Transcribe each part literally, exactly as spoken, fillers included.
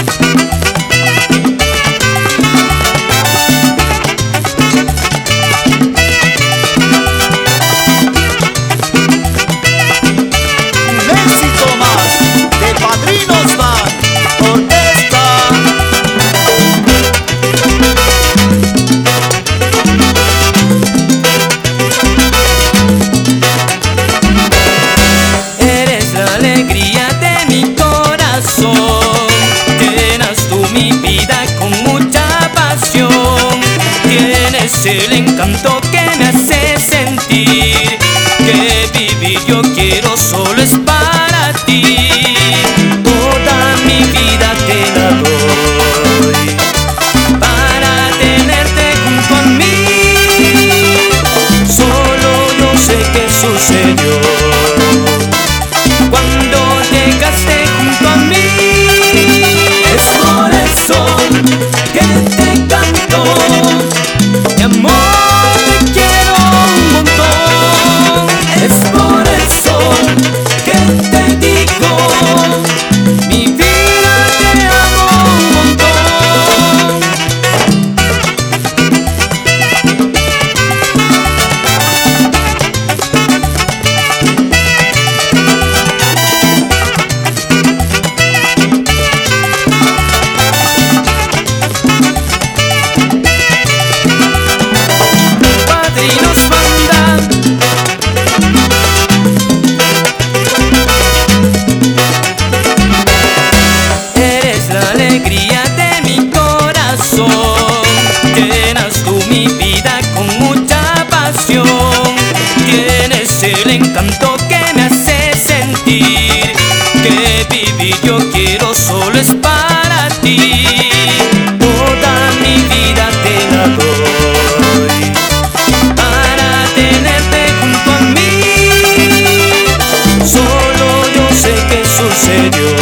El encanto que me hace sentir que vivir yo quiero solo es para ti. Toda mi vida te la doy para tenerte junto a mí. Solo yo sé qué sucedió cuando llegaste junto a mí. Es por eso que te canto. Mi amor, te quiero un montón. Es por eso que te digo, mi vida te amo un montón. Tienes el encanto que me hace sentir que vivir yo quiero solo es para ti. Toda mi vida te la doy para tenerte junto a mí. Solo yo sé qué sucedió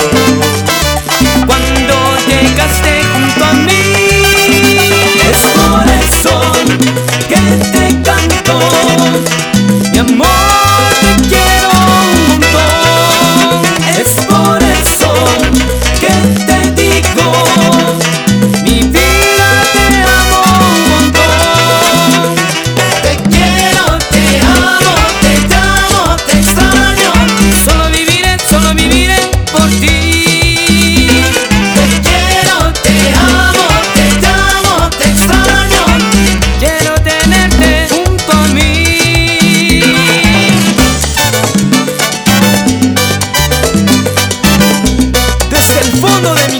cuando llegaste junto a mí. Es por eso que te canto. Mi amor, te quiero un montón. Es por eso que te digo, mi vida te amo un montón. Te quiero, te amo, te llamo, te extraño. Solo viviré, solo viviré por ti. Te quiero, te amo, te llamo, te extraño. Quiero tenerte junto a mí. Desde el fondo de